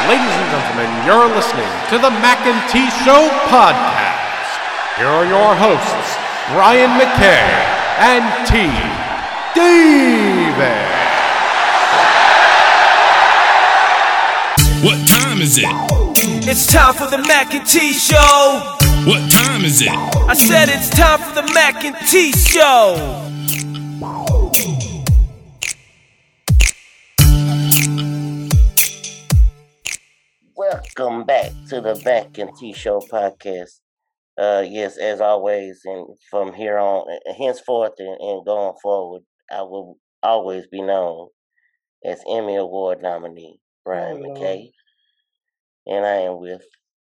Ladies and gentlemen, you're listening to the Mac and T Show podcast. Here are your hosts, Brian McKay and T. David. What time is it? It's time for the Mac and T Show. What time is it? I said it's time for the Mac and T Show. Welcome back to the Mac and T Show podcast. Yes, as always, and from here on, henceforth and going forward, I will always be known as Emmy Award nominee Brian McKay, and I am with.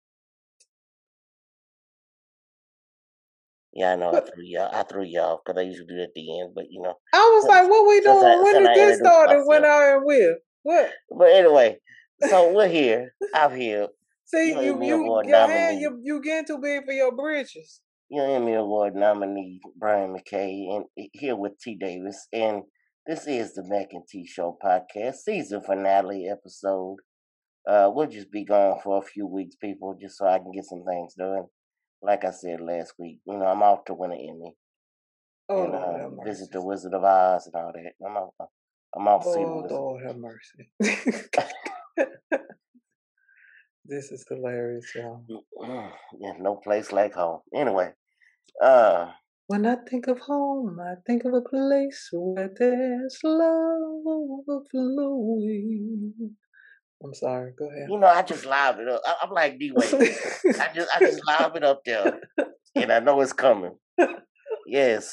Yeah, I know I threw y'all because I usually do it at the end, but you know. I was like, "What we doing? When did this start? And when I am with what?" But anyway, so we're here. I'm here. See, you getting too big for your britches. Your Emmy Award nominee Brian McKay, and here with T. Davis, and this is the Mac and T Show podcast season finale episode. We'll just be gone for a few weeks, people, just so I can get some things done. Like I said last week, you know, I'm off to win an Emmy. And visit the Wizard of Oz and all that. I'm off to see the Wizard. Lord have mercy. This is hilarious, y'all. Yeah, no place like home. Anyway, when I think of home, I think of a place where there's love flowing. I'm sorry. Go ahead. You know, I just live it up. I'm like D-Wade. I just live it up there, and I know it's coming. Yes.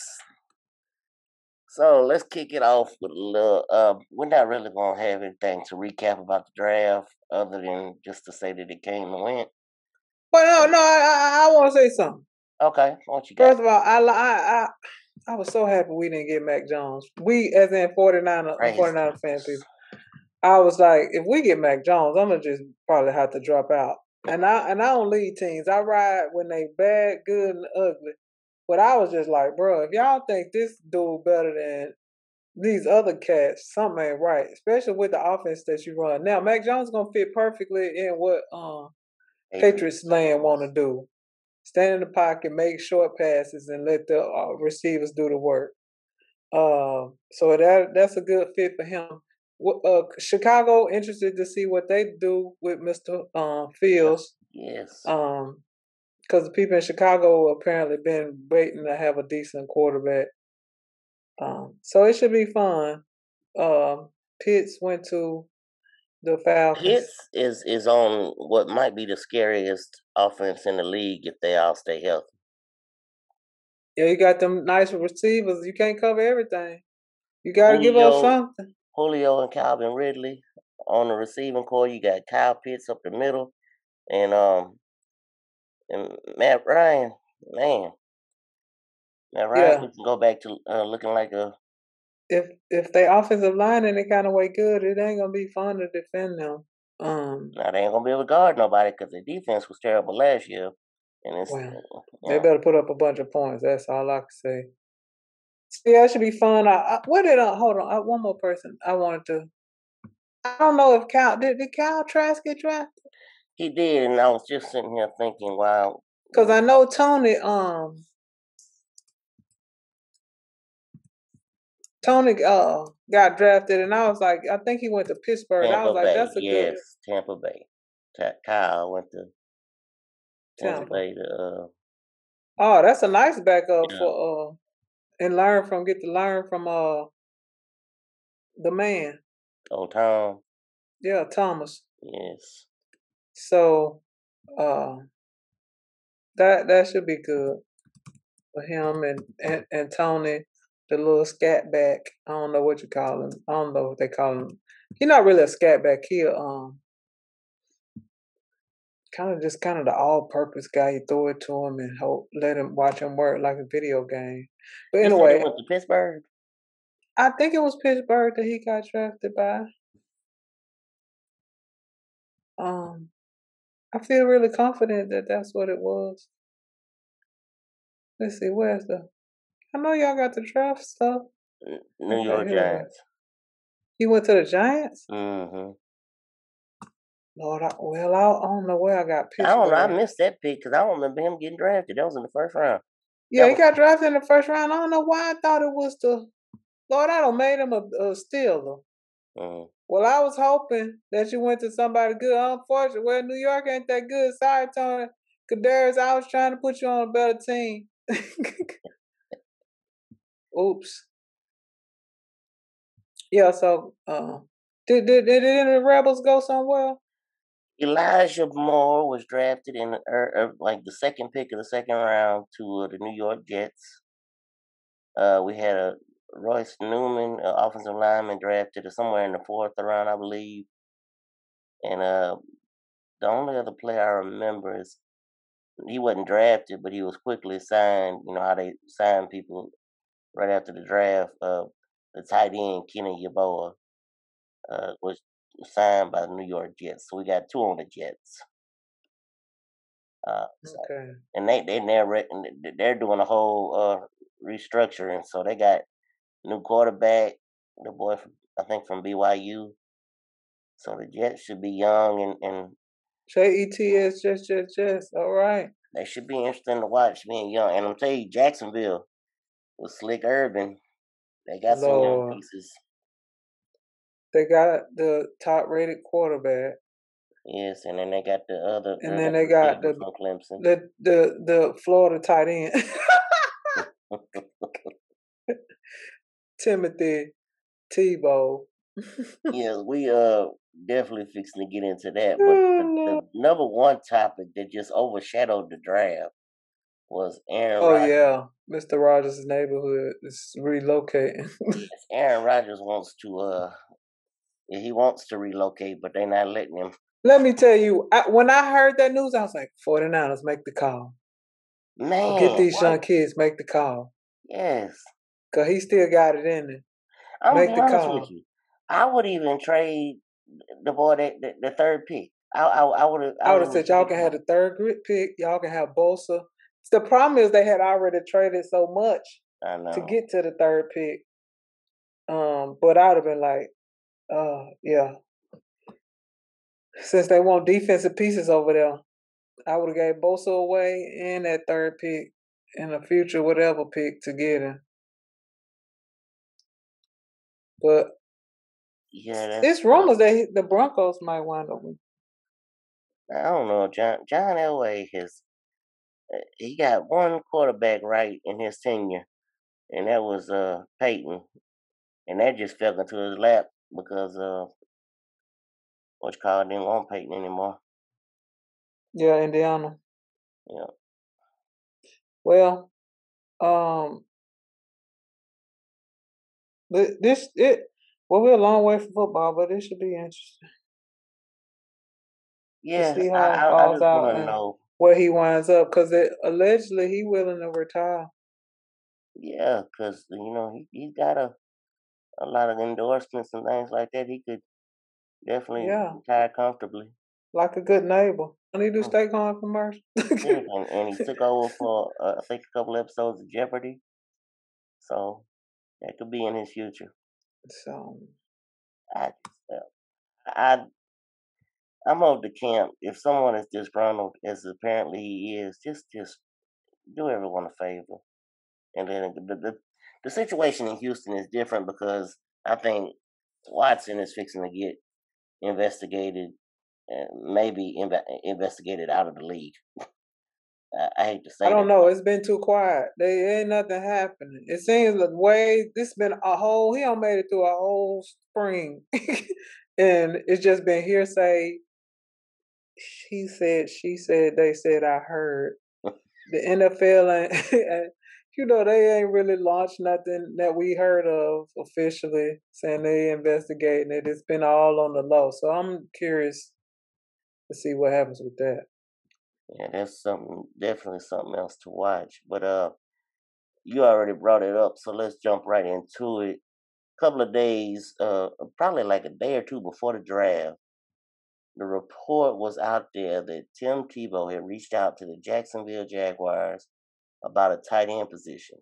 So let's kick it off with a little. We're not really gonna have anything to recap about the draft, other than just to say that it came and went. But no, I want to say something. Okay, what you got? First of all, I was so happy we didn't get Mac Jones. We, as in 49 fan people. I was like, if we get Mac Jones, I'm gonna just probably have to drop out. And I don't lead teams. I ride when they bad, good, and ugly. But I was just like, bro, if y'all think this dude better than these other cats, something ain't right. Especially with the offense that you run. Now, Mac Jones gonna fit perfectly in what Patriots land want to do. Stand in the pocket, make short passes, and let the receivers do the work. So that's a good fit for him. Chicago interested to see what they do with Mr. Fields. Yes. Because the people in Chicago apparently been waiting to have a decent quarterback. So it should be fun. Pitts went to the Falcons. Pitts is on what might be the scariest offense in the league if they all stay healthy. Yeah, you got them nice receivers. You can't cover everything. You got to give up something. Julio and Calvin Ridley on the receiving core. You got Kyle Pitts up the middle, and Matt Ryan. Man, Matt Ryan can go back to looking like a. If they offensive line any kind of way good, it ain't gonna be fun to defend them. Now they ain't gonna be able to guard nobody because the defense was terrible last year, and it's they better put up a bunch of points. That's all I can say. Yeah, that should be fun. Hold on. One more person I wanted to. I don't know if did Kyle Trask get drafted? He did, and I was just sitting here thinking, wow. Because I know Tony got drafted, and I was like, I think he went to Pittsburgh. Tampa I was like, Bay. that's a good. Tampa Bay. Kyle went to Tampa Bay. Oh, that's a nice backup for and get to learn from the man. Oh, Tom. Yeah, Thomas. Yes. So that should be good for him and Tony, the little scat back. I don't know what you call him. I don't know what they call him. He's not really a scat back. He kind of the all-purpose guy. You throw it to him and let him watch him work like a video game. But anyway, he went to Pittsburgh. I think it was Pittsburgh that he got drafted by. I feel really confident that that's what it was. Let's see, where's the? I know y'all got the draft stuff. New York Giants. He went to the Giants? Mm-hmm. Lord, I don't know where I got I don't know. I Pittsburgh. missed that pick because I don't remember him getting drafted. That was in the first round. Yeah, he got drafted in the first round. I don't know why I thought it was the Lord. I don't made him a Steeler. Mm. Well, I was hoping that you went to somebody good. Unfortunately, well, New York ain't that good. Sorry, Tony Kadarius. I was trying to put you on a better team. Oops. Yeah. So, did any of the Rebels go somewhere? Elijah Moore was drafted in like the second pick of the second round to the New York Jets. We had a Royce Newman, offensive lineman, drafted somewhere in the fourth round, I believe. And the only other player I remember is he wasn't drafted, but he was quickly signed. You know how they sign people right after the draft. The tight end Kenny Yeboah was signed by the New York Jets, so we got two on the Jets. Okay. And they're doing a whole restructuring, so they got new quarterback, the boy from BYU. So the Jets should be young and JETS, just. All right. they should be interesting to watch being young. And I'm telling you, Jacksonville with Slick Urban, they got some young pieces. They got the top rated quarterback. Yes, and then they got the other. And then they got from Clemson. The Florida tight end. Timothy Tebow. Yeah, we definitely fixing to get into that. But the number one topic that just overshadowed the draft was Aaron Rodgers. Yeah, Mr. Rogers' neighborhood is relocating. Yes, Aaron Rodgers wants to he wants to relocate, but they're not letting him. Let me tell you, when I heard that news, I was like, 49ers, make the call. Man, get these young kids, make the call. Yes. Because he still got it in him. I'm going to be honest with you. I would even trade the boy the third pick. I would have said y'all can have the third pick. Y'all can have Bosa. The problem is they had already traded so much to get to the third pick. But I'd have been like, yeah. Since they want defensive pieces over there, I would have gave Bosa away and that third pick and a future whatever pick to get him. But yeah, it's rumors that the Broncos might wind up with. I don't know. John Elway he got one quarterback right in his tenure, and that was Peyton, and that just fell into his lap because didn't want Peyton anymore. Yeah, Indiana. Yeah. Well, we're a long way from football, but it should be interesting. Yeah, to see how it falls out and know where he winds up, because allegedly he willing to retire. Yeah, because he's got a lot of endorsements and things like that. He could definitely retire comfortably, like a good neighbor. I need to stay on commercial. Yeah, and he took over for I think a couple episodes of Jeopardy, so that could be in his future. So I'm of the camp. If someone is disgruntled, as apparently he is, just do everyone a favor. And then the situation in Houston is different because I think Watson is fixing to get investigated and maybe investigated out of the league. I hate to say I don't know. It's been too quiet. There ain't nothing happening. It seems like this been he don't made it through a whole spring. And it's just been hearsay. He said, she said, they said, I heard. The NFL and they ain't really launched nothing that we heard of officially saying they investigating it. It's been all on the low. So I'm curious to see what happens with that. Yeah, that's definitely something else to watch. But you already brought it up, so let's jump right into it. A couple of days, probably like a day or two before the draft, the report was out there that Tim Tebow had reached out to the Jacksonville Jaguars about a tight end position.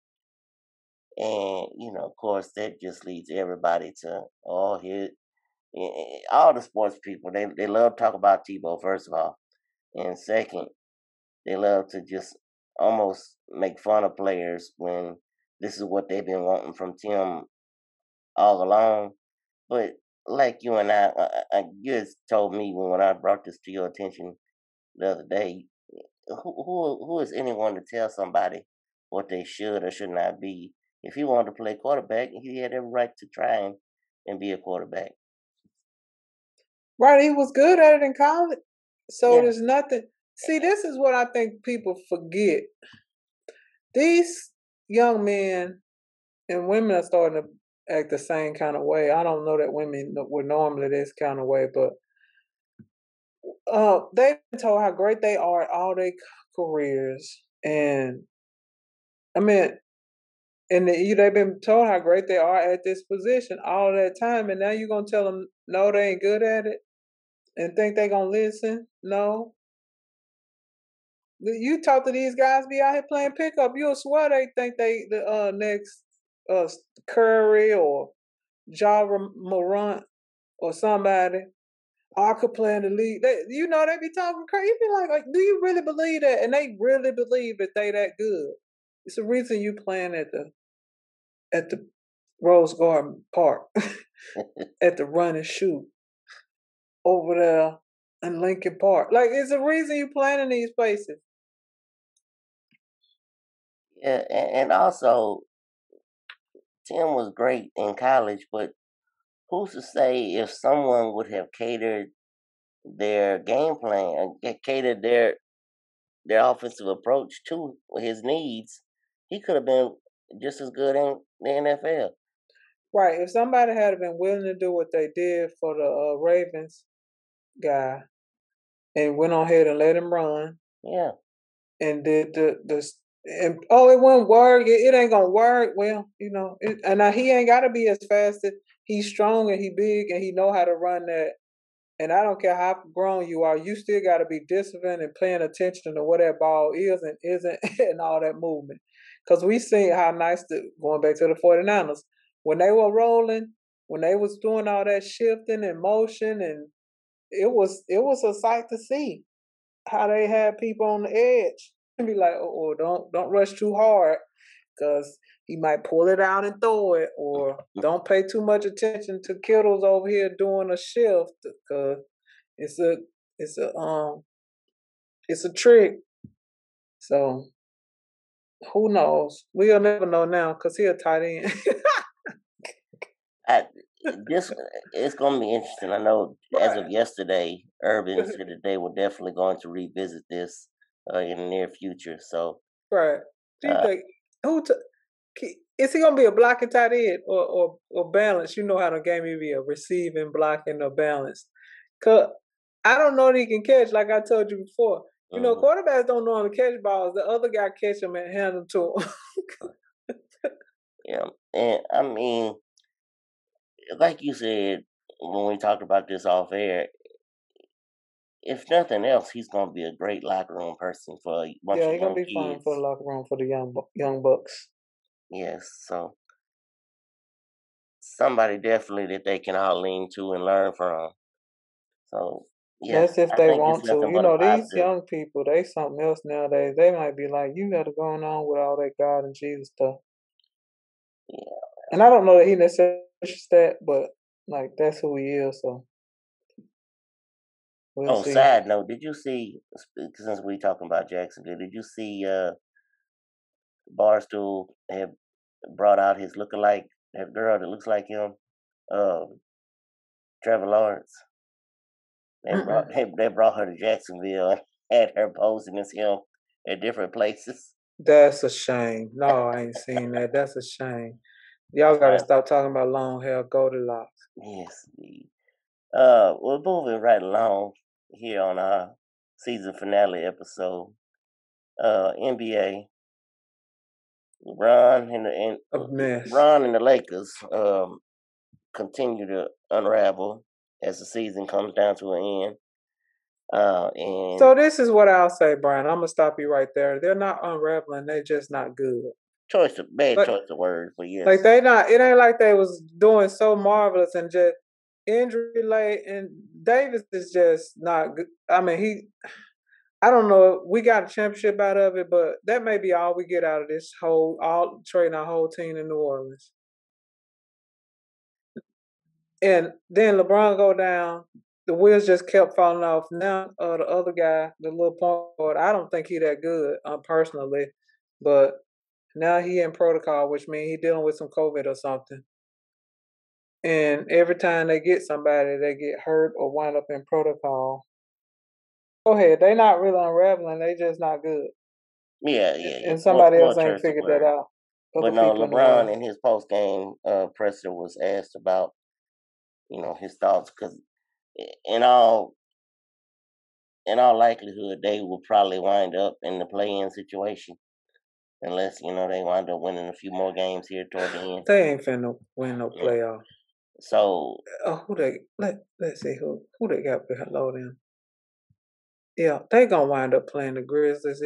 And, of course, that just leads everybody to, all the sports people, they love to talk about Tebow, first of all. And second, they love to just almost make fun of players when this is what they've been wanting from Tim all along. But like you and you just told me when I brought this to your attention the other day, who is anyone to tell somebody what they should or should not be? If he wanted to play quarterback, he had every right to try and be a quarterback. Right, he was good at it in college. So there's nothing. See, this is what I think people forget. These young men and women are starting to act the same kind of way. I don't know that women were normally this kind of way, but they've been told how great they are at all their careers. And I mean, and they've been told how great they are at this position all that time. And now you're going to tell them, no, they ain't good at it and think they're going to listen? No. You talk to these guys be out here playing pickup, you'll swear they think they the next Curry or Ja Morant or somebody. I could play in the league. They be talking crazy. You be like, do you really believe that? And they really believe that they that good. It's the reason you playing at the Rose Garden Park, at the Run and Shoot over there in Lincoln Park. Like, it's the reason you playing in these places. Yeah, and also Tim was great in college, but who's to say if someone would have catered their game plan and catered their offensive approach to his needs, he could have been just as good in the NFL. Right. If somebody had been willing to do what they did for the Ravens guy and went on ahead and let him run. Yeah. And did it won't work. It ain't gonna work. Well, and now he ain't gotta be as fast as he's strong and he big and he know how to run that. And I don't care how grown you are, you still gotta be disciplined and paying attention to what that ball is and isn't and all that movement. Because we seen how nice going back to the 49ers, when they were rolling, when they was doing all that shifting and motion, and it was a sight to see how they had people on the edge. And be like, don't rush too hard, because he might pull it out and throw it, or don't pay too much attention to Kittles over here doing a shift, because it's a trick. So who knows? We'll never know now because he's a tight end. It's going to be interesting. I know as of yesterday, Urban said that they were definitely going to revisit this in the near future. So, right. Do you think is he gonna be a blocking tight end or balance? You know how the game will be a receiving, blocking, or balance. Cause I don't know that he can catch. Like I told you before, quarterbacks don't know how to catch balls. The other guy catch them and hand them to him. Yeah, and I mean, like you said when we talked about this off air, if nothing else, he's gonna be a great locker room person for a bunch of young kids. Yeah, he's gonna be fine for the locker room for the young bucks. Yes, so somebody definitely that they can all lean to and learn from. So yeah, that's if they want to. These young people, they something else nowadays. They might be like, you got to go on with all that God and Jesus stuff. Yeah, and I don't know that he necessarily pushes that, but like that's who he is. So. We'll see. Side note, did you see, since we talking about Jacksonville, did you see Barstool have brought out his lookalike, that girl that looks like him, Trevor Lawrence? They brought her to Jacksonville and had her posing as him at different places. That's a shame. No, I ain't seen that. That's a shame. Y'all got to stop talking about long hair Goldilocks. Yes. We're moving right along here on our season finale episode. NBA, LeBron and the Lakers continue to unravel as the season comes down to an end. And so this is what I'll say, Brian. I'm gonna stop you right there. They're not unraveling; they're just not good. Choice of words, but yes. Like they not. It ain't like they was doing so marvelous and just injury late, and Davis is just not good. I mean, I don't know. We got a championship out of it, but that may be all we get out of this all trading our whole team in New Orleans. And then LeBron go down. The wheels just kept falling off. Now the other guy, the little point guard, I don't think he that good personally, but now he in protocol, which means he dealing with some COVID or something. And every time they get somebody, they get hurt or wind up in protocol. Go ahead. They not really unraveling. They just not good. Yeah. And somebody else ain't figured that out. But no, LeBron in his post game presser was asked about, his thoughts, because in all likelihood they will probably wind up in the play-in situation, unless they wind up winning a few more games here toward the end. They ain't finna win no playoff. So let's see who they got below them. Yeah, they gonna wind up playing the Grizzlies.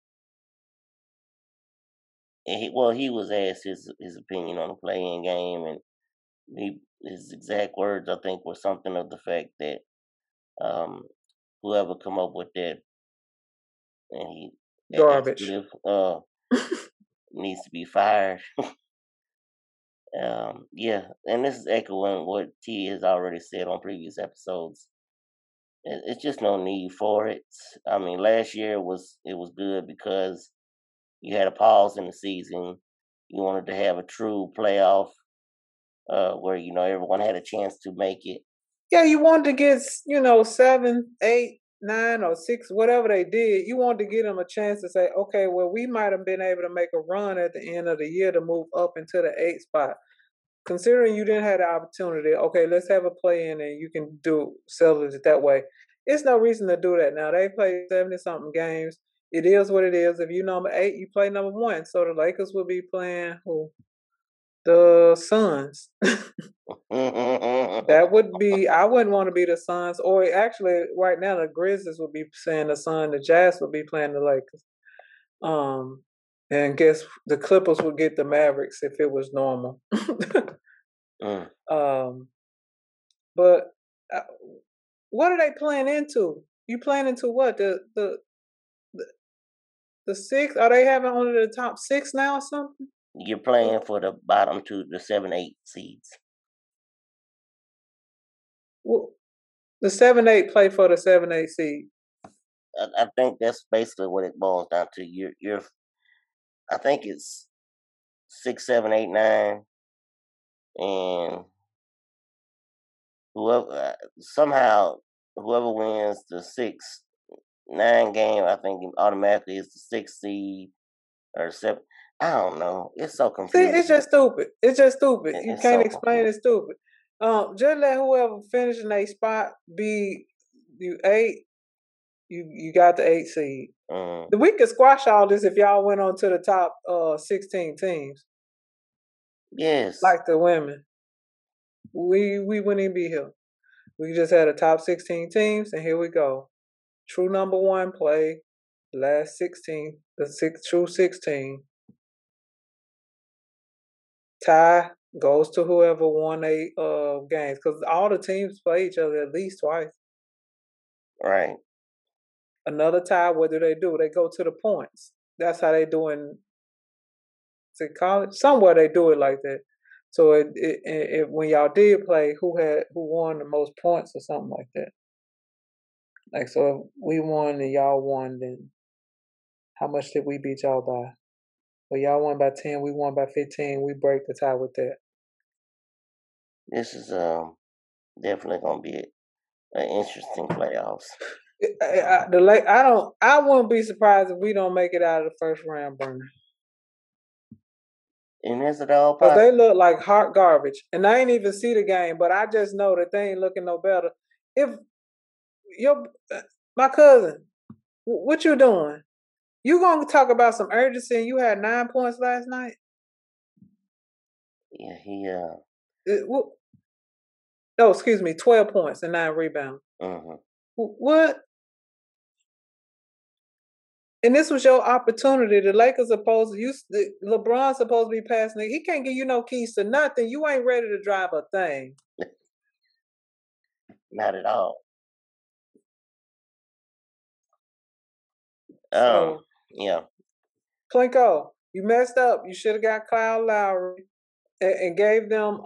He was asked his opinion on the play-in game, and his exact words, I think, were something of the fact that whoever come up with that, and garbage needs to be fired. Yeah, and this is echoing what T has already said on previous episodes. It's just no need for it. I mean, last year it was good because you had a pause in the season. You wanted to have a true playoff where everyone had a chance to make it. Yeah, you wanted to get 7, 8, 9, or 6, whatever they did. You wanted to give them a chance to say, okay, well, we might have been able to make a run at the end of the year to move up into the 8th spot. Considering you didn't have the opportunity, okay, let's have a play-in and you can settle it that way. It's no reason to do that now. They play 70-something games. It is what it is. If you number 8, you play number 1. So the Lakers will be playing who? The Suns. That would be, I wouldn't want to be the Suns. Or actually, right now, the Grizzlies would be playing the Suns. The Jazz would be playing the Lakers. And guess the Clippers would get the Mavericks if it was normal. But what are they playing into? You playing into what? The 6? Are they having only the top 6 now or something? You're playing for the bottom 2, the 7, 8 seeds. Well, the 7, 8 play for the 7, 8 seed. I think that's basically what it boils down to. You're I think it's 6, 7, 8, 9, and whoever wins the 6, 9 game, I think automatically is the 6th seed or 7. I don't know. It's so confusing. See, it's just stupid. You can't explain it. Stupid. Just let whoever finishes in a spot be you 8. You got the 8 seed. We could squash all this if y'all went on to the top 16 teams. Yes. Like the women. We wouldn't even be here. We just had a top 16 teams, and here we go. True number 1 play, last 16, true 16. Tie goes to whoever won 8 games, because all the teams play each other at least twice. Right. Another tie, what do? They go to the points. That's how they do in college. Somewhere they do it like that. So it when y'all did play, who won the most points or something like that. Like, so if we won and y'all won, then how much did we beat y'all by? Well, y'all won by 10, we won by 15. We break the tie with that. This is definitely gonna be an interesting playoffs. I wouldn't be surprised if we don't make it out of the first round, Bernie. And is it all possible? Because they look like hot garbage. And I ain't even see the game, but I just know that they ain't looking no better. If my cousin, what you doing? You gonna talk about some urgency and you had 9 points last night? Yeah, he no, excuse me, 12 points and 9 rebounds. What? And this was your opportunity. The Lakers LeBron's supposed to be passing it. He can't give you no keys to nothing. You ain't ready to drive a thing. Not at all. So, yeah. Plinko, you messed up. You should have got Kyle Lowry and gave them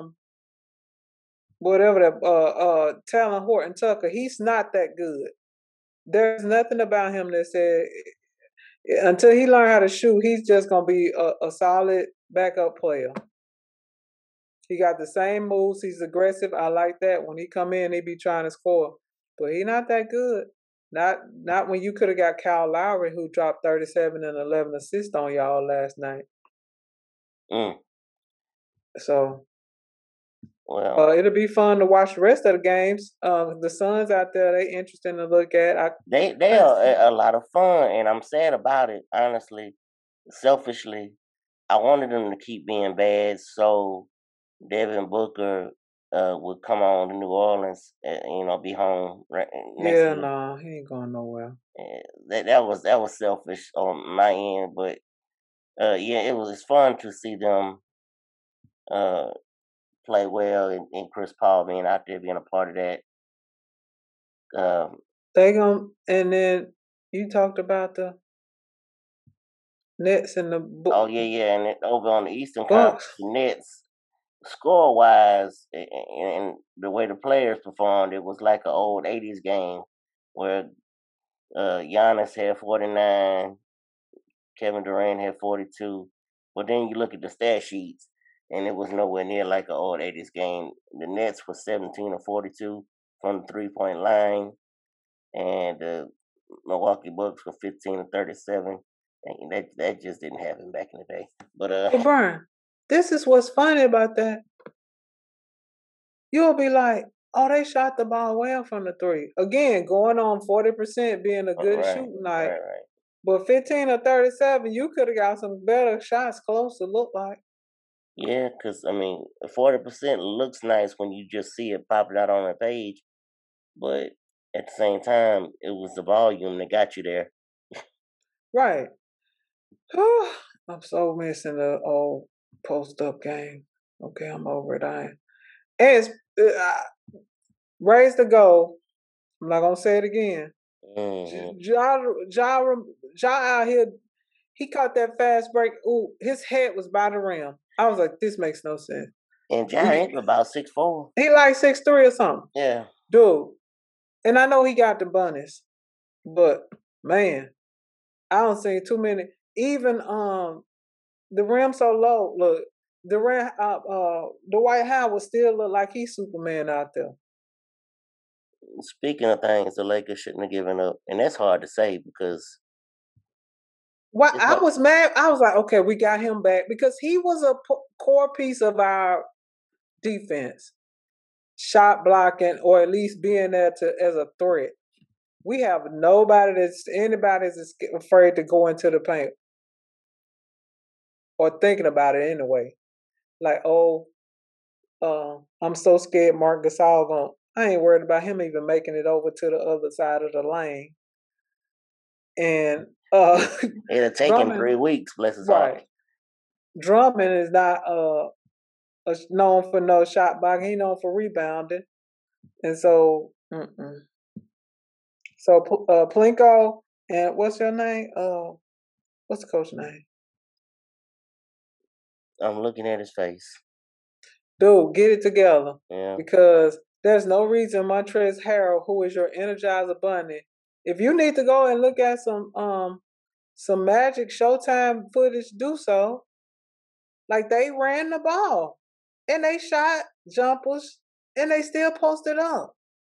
whatever that Talon Horton Tucker. He's not that good. There's nothing about him that said until he learn how to shoot, he's just gonna be a solid backup player. He got the same moves. He's aggressive. I like that. When he come in, he be trying to score, but he not that good. Not when you could have got Kyle Lowry, who dropped 37 and 11 assists on y'all last night. So, well, it'll be fun to watch the rest of the games. The Suns out there, they interesting to look at. They are a lot of fun, and I'm sad about it. Honestly, selfishly, I wanted them to keep being bad, so Devin Booker would come on to New Orleans, be home. No, he ain't going nowhere. That was selfish on my end, but it was fun to see them play well, and Chris Paul being out there being a part of that. And then you talked about the Nets and the and over on the Eastern Conference, the Nets, score wise, and the way the players performed, it was like an old '80s game where Giannis had 49, Kevin Durant had 42, but then you look at the stat sheets, and it was nowhere near like an old '80s game. The Nets was 17 of 42 from the 3-point line, and the Milwaukee Bucks were 15 of 37. And that just didn't happen back in the day. But Brian, this is what's funny about that. You'll be like, oh, they shot the ball well from the three. Again, going on 40% being a good shooting night. Right. But 15 or 37, you could have got some better shots close to look like. Yeah, because, 40% looks nice when you just see it popping out on a page. But at the same time, it was the volume that got you there. Right. I'm so missing the old post-up game. Okay, I'm over it. And raise the goal. I'm not gonna say it again. Ja out here, he caught that fast break. Ooh, his head was by the rim. I was like, this makes no sense. And Ja ain't about 6'4". He like 6'3" or something. Yeah. Dude. And I know he got the bunnies, but man, I don't see too many. Even the rim so low. Look, the rim Dwight Howard still look like he's Superman out there. Speaking of things the Lakers shouldn't have given up, and that's hard to say because. Well, I was mad. I was like, okay, we got him back because he was a core piece of our defense, shot blocking, or at least being there as a threat. We have anybody that's afraid to go into the paint or thinking about it anyway. Like, I'm so scared Marc Gasol I ain't worried about him even making it over to the other side of the lane. And it'll take him 3 weeks, bless his heart. Drummond is not known for no shot blocking. He's known for rebounding. And so Plinko and what's your name? What's the coach's name? I'm looking at his face. Dude, get it together. Yeah. Because there's no reason Montrezl Harrell, who is your Energizer Bunny, if you need to go and look at some Magic Showtime footage, do so. Like, they ran the ball and they shot jumpers and they still posted up.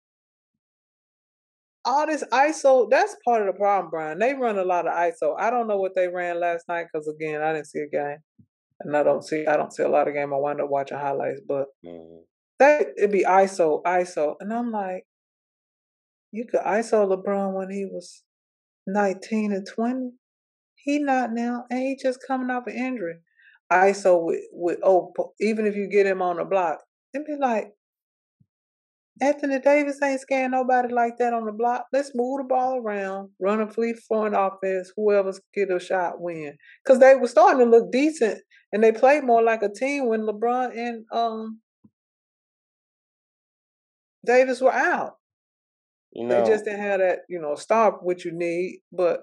All this ISO, that's part of the problem, Brian. They run a lot of ISO. I don't know what they ran last night because, again, I didn't see a game. And I don't see a lot of game. I wind up watching highlights, but it'd be ISO. And I'm like, you could ISO LeBron when he was 19 and 20. He not now, and he just coming off an injury. ISO with even if you get him on the block, it'd be like, Anthony Davis ain't scaring nobody like that on the block. Let's move the ball around, run a free-flowing offense. Whoever's get a shot win. Because they were starting to look decent, and they played more like a team when LeBron and Davis were out. You They know, just didn't have that, star which you need. But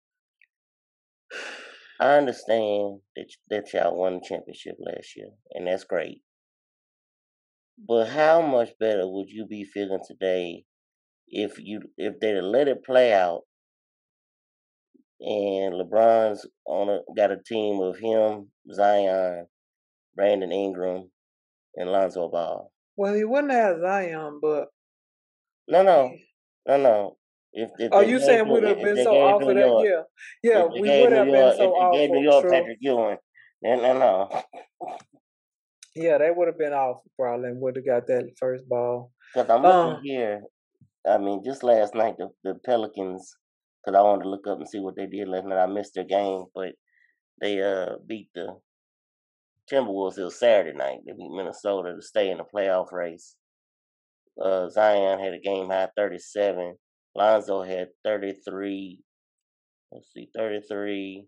I understand that y'all won the championship last year, and that's great. But how much better would you be feeling today if they'd let it play out and LeBron's got a team of him, Zion, Brandon Ingram, and Lonzo Ball? well, he wouldn't have Zion, but No. If oh, they you gave saying we'd have been they so gave off New of that? York, Yeah, yeah, if they we gave would New have been York, so if they gave New awful. York True. Patrick Ewing, no. Yeah, they would have been off probably and would have got that first ball. Because I'm looking here. I mean, just last night the Pelicans. Because I wanted to look up and see what they did last night. I missed their game, but they beat the Timberwolves. It was Saturday night. They beat Minnesota to stay in the playoff race. Zion had a game high 37. Lonzo had 33. Let's see, 33.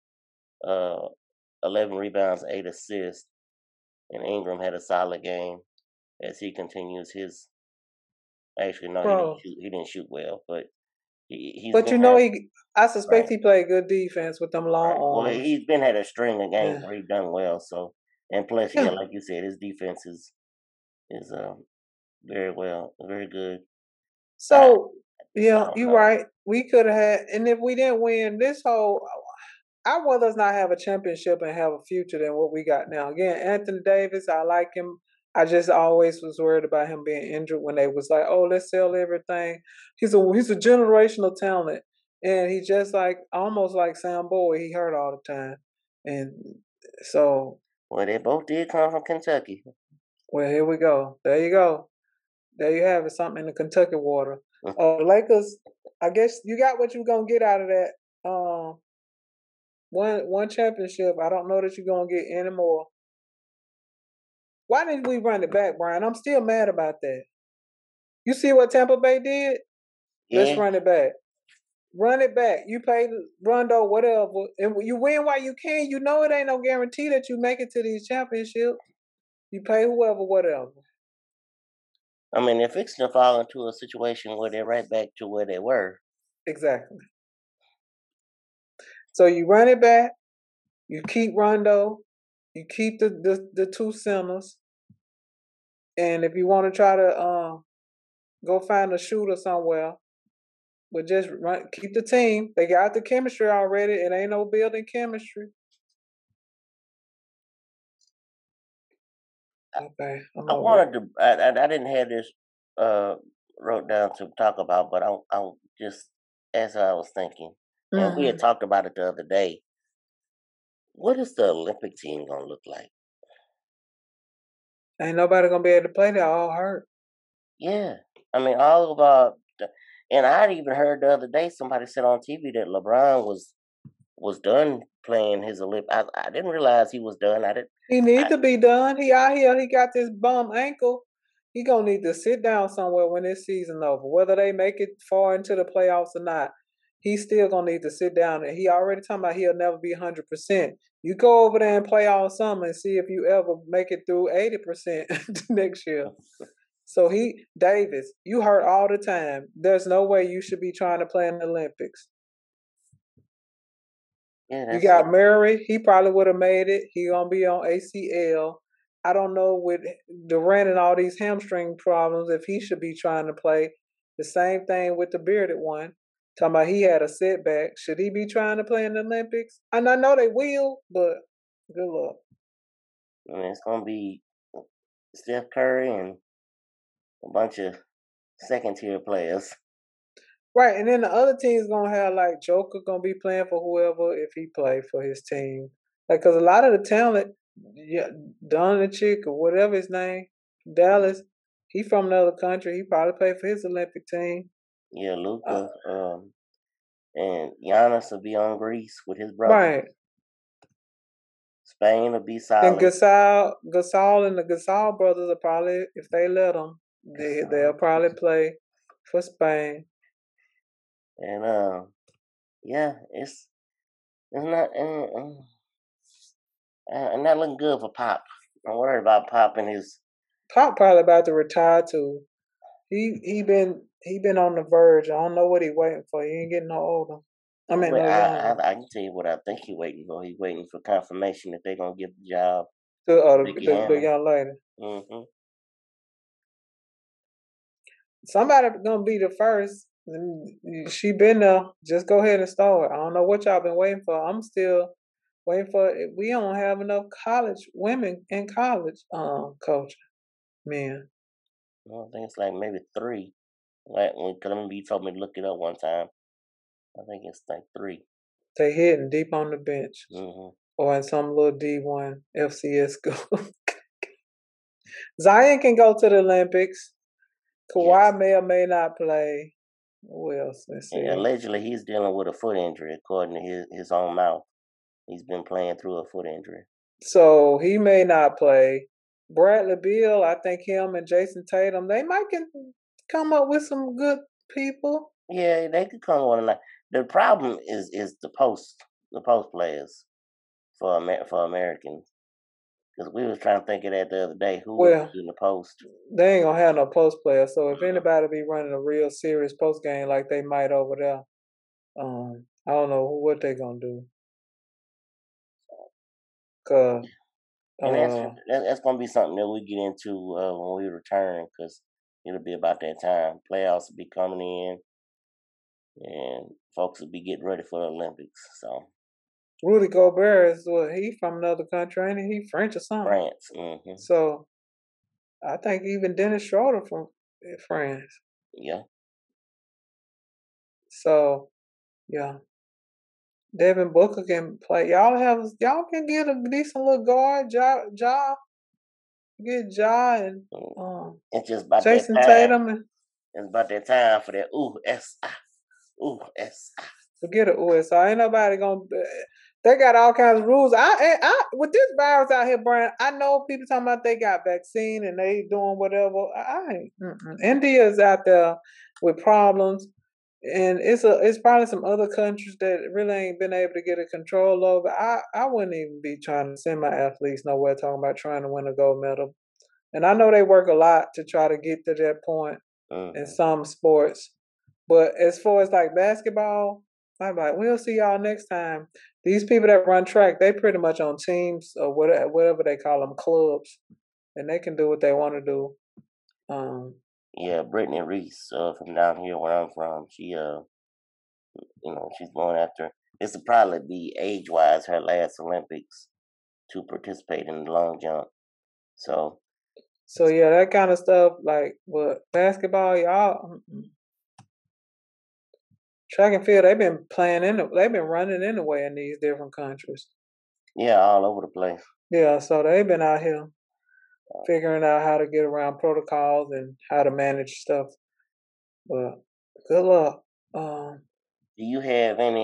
11 rebounds, 8 assists, and Ingram had a solid game as he continues his. Actually, no, Bro. he didn't shoot well, but he's. But I suspect he played good defense with them long arms. Well, he's been had a string of games where he's done well. So, and plus, yeah, like you said, his defense is very good. So yeah, you're right. We could have had, and if we didn't win this whole, I'd rather us not have a championship and have a future than what we got now. Again, Anthony Davis, I like him. I just always was worried about him being injured when they was like, "Oh, let's sell everything." He's a generational talent, and he's just almost like Sam Bowie. He hurt all the time, and so. Well, they both did come from Kentucky. Well, here we go. There you go. There you have it. Something in the Kentucky water. Lakers. I guess you got what you're gonna get out of that. One championship. I don't know that you're gonna get any more. Why didn't we run it back, Brian? I'm still mad about that. You see what Tampa Bay did? Yeah. Let's run it back. Run it back. You pay Rondo, whatever, and you win while you can. You know it ain't no guarantee that you make it to these championships. You pay whoever, whatever. I mean, they're fixing to fall into a situation where they're right back to where they were. Exactly. So you run it back. You keep Rondo. You keep the two centers. And if you want to try to go find a shooter somewhere, but just keep the team. They got the chemistry already. It ain't no building chemistry. Okay. I didn't have this wrote down to talk about, but I just as I was thinking, and we had talked about it the other day. What is the Olympic team gonna look like? Ain't nobody gonna be able to play. They're all hurt. Yeah, I mean, all of our, and I even heard the other day somebody said on TV that LeBron was done playing his Olympic. I didn't realize he was done. He need to be done. He out here. He got this bum ankle. He gonna need to sit down somewhere when this season over. Whether they make it far into the playoffs or not, he's still gonna need to sit down. And he already talking about he'll never be 100%. You go over there and play all summer and see if you ever make it through 80% next year. So Davis, you hurt all the time. There's no way you should be trying to play in the Olympics. Yeah, you got Murray. He probably would have made it. He gonna be on ACL. I don't know with Durant and all these hamstring problems if he should be trying to play. The same thing with the bearded one. Talking about he had a setback. Should he be trying to play in the Olympics? And I know they will, but good luck. I mean, it's gonna be Steph Curry and a bunch of second-tier players. Right, and then the other team's gonna have Joker gonna be playing for whoever if he play for his team. Because a lot of the talent, Doncic or whatever his name, Dallas, he from another country. He probably played for his Olympic team. Yeah, Luka, and Giannis will be on Greece with his brother. Right. Spain will be solid. And Gasol and the Gasol brothers are probably, if they let them, they'll probably play for Spain. And yeah, it's not not looking good for Pop. I'm worried about Pop and his. Pop probably about to retire too. He been on the verge. I don't know what he waiting for. He ain't getting no older. I mean, no younger. I can tell you what I think he's waiting for. He's waiting for confirmation that they're gonna give the job To to the young lady. Mm-hmm. Somebody gonna be the first. She been there. Just go ahead and start. I don't know what y'all been waiting for. I'm still waiting for. We don't have enough college women in college coaching men. Well, I think it's like maybe 3. Like when you told me to look it up one time. I think it's like 3. They hitting deep on the bench. Mm-hmm. Or in some little D1 FCS school. Zion can go to the Olympics. Kawhi may or may not play. Who else? Let's see. Allegedly, he's dealing with a foot injury, according to his own mouth. He's been playing through a foot injury. So he may not play. Bradley Beal, I think him and Jason Tatum, they might can come up with some good people. Yeah, they could come on. The problem is the post players for Americans. Because we was trying to think of that the other day. Who was in the post? They ain't gonna have no post player. So if anybody be running a real serious post game like they might over there, I don't know what they gonna do. Cause and that's gonna be something that we get into when we return, because it'll be about that time. Playoffs will be coming in, and folks will be getting ready for the Olympics. So Rudy Gobert is he from another country, ain't he? French or something? France. Mm-hmm. So I think even Dennis Schroeder from France. Yeah. So yeah, Devin Booker can play. Y'all can get a decent little guard. Get Ja and it's just about Jason that time. Tatum. And it's about that time for that USI. Forget it, USI. Ain't nobody gonna. They got all kinds of rules. I with this virus out here, Brian. I know people talking about they got vaccine and they doing whatever. India's out there with problems, and it's probably some other countries that really ain't been able to get a control over. I wouldn't even be trying to send my athletes nowhere talking about trying to win a gold medal. And I know they work a lot to try to get to that point in some sports, but as far as like basketball, I'm like, we'll see y'all next time. These people that run track, they pretty much on teams or whatever they call them, clubs, and they can do what they want to do. Yeah, Brittany Reese from down here where I'm from, she she's going after. This will probably be age-wise her last Olympics to participate in the long jump. So yeah, that kind of stuff. Like, but basketball, y'all. Track and field, they've been they've been running anyway in these different countries. Yeah, all over the place. Yeah, so they've been out here figuring out how to get around protocols and how to manage stuff. But good luck. Do you have any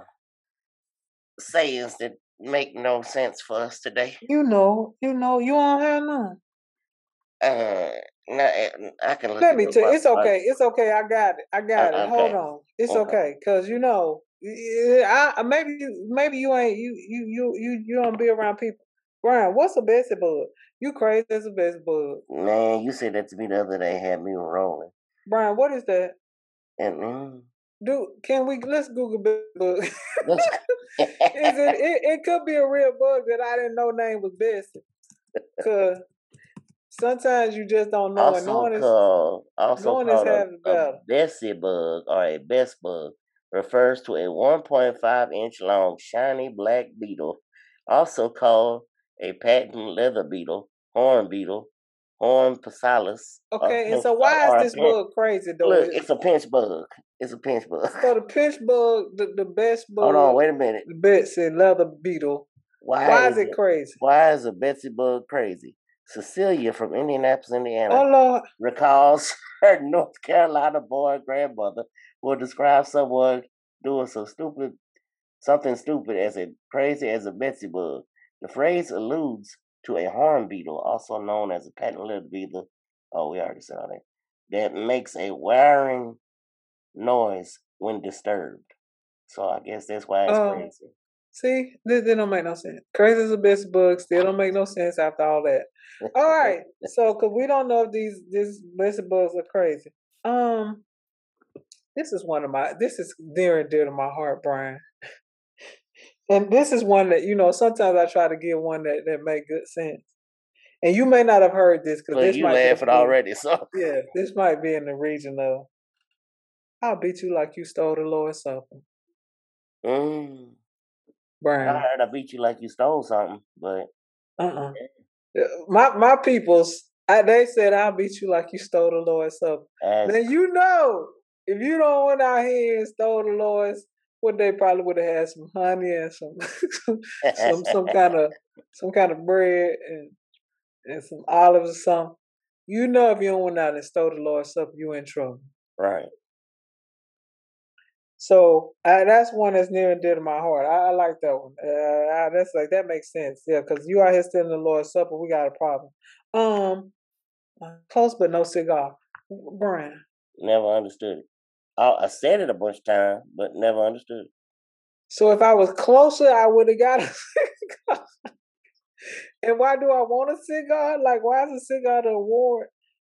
sayings that make no sense for us today? You don't have none. No, I can look. Let me tell you, it's okay. It's okay. I got it. Okay. Hold on. It's okay, cause maybe you ain't you don't be around people. Brian, what's a Betsy bug? You crazy as a Betsy bug? Man, you said that to me the other day. Had me rolling. Brian, what is that? And let's Google Betsy bug? It could be a real bug that I didn't know name was Betsy, cause. Sometimes you just don't know. Also called a Betsy bug or a Bess bug refers to a 1.5-inch long shiny black beetle, also called a patent leather beetle, horn Physalis. Okay, and so why is this bug crazy though? Look, it's a pinch bug. It's a pinch bug. So the pinch bug, the best bug. Hold on, wait a minute. The Betsy leather beetle. Why is it crazy? Why is a Betsy bug crazy? Cecilia from Indianapolis, Indiana, recalls her North Carolina born grandmother will describe someone doing something stupid as crazy as a Betsy bug. The phrase alludes to a horn beetle, also known as a patent leather beetle. Oh, we already said all that. That makes a whirring noise when disturbed. So I guess that's why it's crazy. See, this don't make no sense. Crazy as a bitch book still don't make no sense after all that. All right, so because we don't know if these blessed bugs are crazy. This is near and dear to my heart, Brian. And this is one that sometimes I try to give one that make good sense. And you may not have heard this because this you might laughing already. So yeah, this might be in the region of I'll beat you like you stole the Lord's Supper. Brian. I heard I beat you like you stole something, but my peoples, they said I'll beat you like you stole the Lord's Supper. Now if you don't went out here and stole the Lord's, what they probably would have had some honey and some kind of bread and some olives or something. If you don't went out and stole the Lord's Supper, you in trouble. Right. So that's one that's near and dear to my heart. I like that one. That makes sense. Yeah, because you out here stealing the Lord's Supper, we got a problem. Close but no cigar. Brian. Never understood it. I said it a bunch of times, but never understood it. So if I was closer, I would have got a cigar. And why do I want a cigar? Like, why is a cigar the award?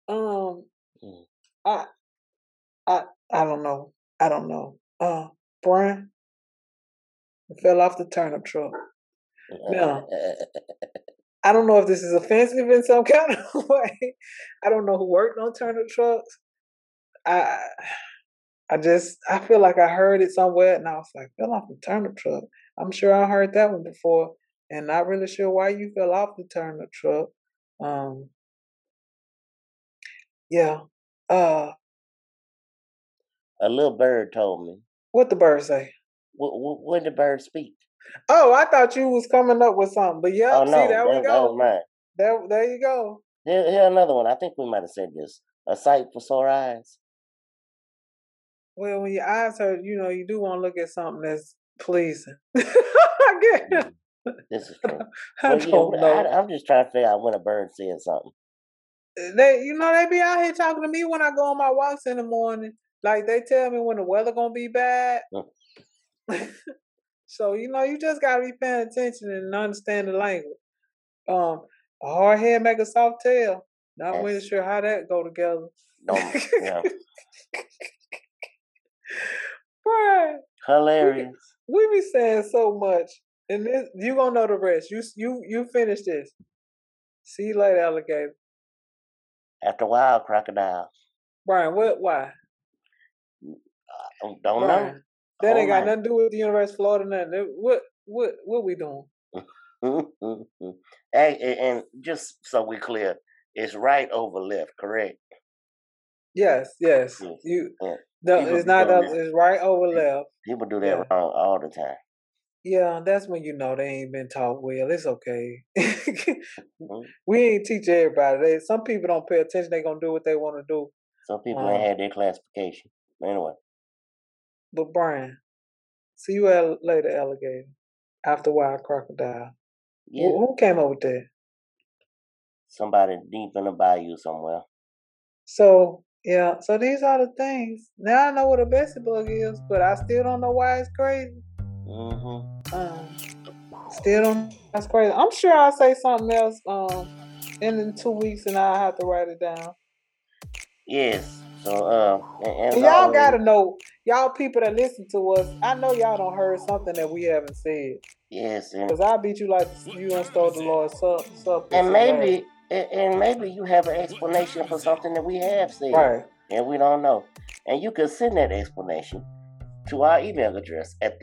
I don't know. Brian, it fell off the turnip truck. Now, I don't know if this is offensive in some kind of way. I don't know who worked on turnip trucks. I feel like I heard it somewhere, and I was like, fell off the turnip truck. I'm sure I heard that one before, and not really sure why you fell off the turnip truck. Yeah. A little bird told me. What the bird say? When the bird speak? Oh, I thought you was coming up with something, but yeah, oh, no, see, there we go. That was mine. There you go. Here another one. I think we might have said this. A sight for sore eyes. Well, when your eyes hurt, you do want to look at something that's pleasing. I get it. This is true. I don't know. I'm just trying to figure out when a bird said something. They be out here talking to me when I go on my walks in the morning. Like, they tell me when the weather gonna be bad. So, you just gotta be paying attention and understand the language. A hard head make a soft tail. Not really sure how that go together. No. Right. Hilarious. We be saying so much. And this, you gonna know the rest. You finish this. See you later, alligator. After a while, crocodile. Brian, why? Don't know. That ain't got nothing to do with the University of Florida. Nothing. What we doing? Hey, and just so we're clear, it's right over left, correct? Yes. It's not up. It's right over left. People do that wrong all the time. Yeah, that's when they ain't been taught well. It's okay. We ain't teach everybody. Some people don't pay attention. They gonna do what they want to do. Some people ain't had their classification. Anyway. But Brian, see you later, alligator. After a while, crocodile. Yeah. Who came up with that? Somebody deep in the bayou somewhere. So these are the things. Now I know what a Bessie bug is, but I still don't know why it's crazy. Still don't. That's crazy. I'm sure I'll say something else in 2 weeks, and I'll have to write it down. Yes. So and y'all gotta know, y'all people that listen to us. I know y'all don't heard something that we haven't said. Yes. Because I beat you like you done stole the Lord's Supper. And maybe you have an explanation for something that we have said. Right. And we don't know. And you can send that explanation to our email address at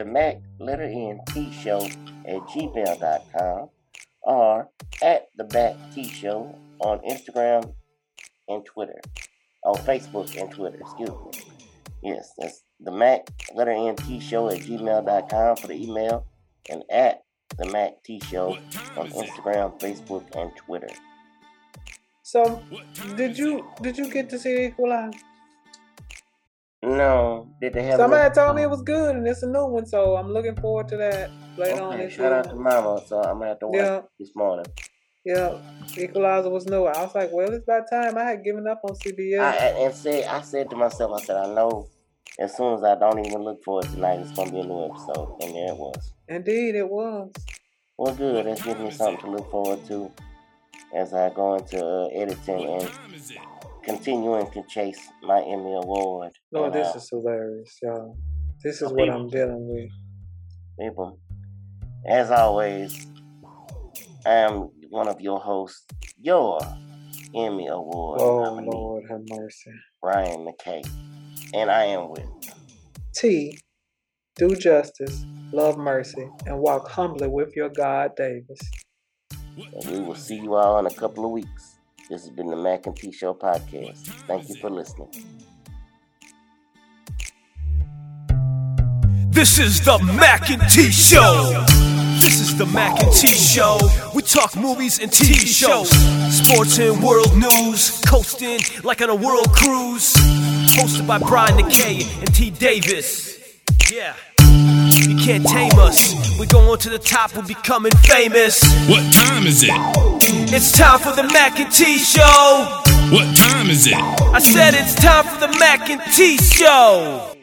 themacntshow@gmail.com or at the Mac T Show on Instagram and Twitter. On Facebook and Twitter, excuse me. Yes, that's the MacNTShow@gmail.com for the email and at the Mac T Show on Instagram, Facebook, and Twitter. So, did you get to see Equalizer? No. Did they have? Somebody told me it was good, and it's a new one, so I'm looking forward to that later on this year. Shout out to Mama, so I'm gonna have to watch this morning. Yeah, Equalizer was new. I was like, well, it's about time. I had given up on CBS. I said to myself, I know as soon as I don't even look for it tonight, it's going to be a new episode. And there it was. Indeed, it was. Well, good. That gives me something to look forward to as I go into editing and continuing to chase my Emmy Award. Lord, this is hilarious, y'all. This is what I'm dealing with. People, as always, I am one of your hosts, your Emmy Award nominee, Lord have mercy, Brian McKay, and I am with T. Do justice, love mercy, and walk humbly with your God, Davis. And we will see you all in a couple of weeks. This has been the Mac and T Show podcast. Thank you for listening. This is the Mac and T Show. This is the Mac and T Show. We talk movies and TV shows, sports and world news, coasting like on a world cruise. Hosted by Brian McKay and T. Davis. Yeah. You can't tame us. We're going to the top, we're becoming famous. What time is it? It's time for the Mac and T Show. What time is it? I said it's time for the Mac and T Show.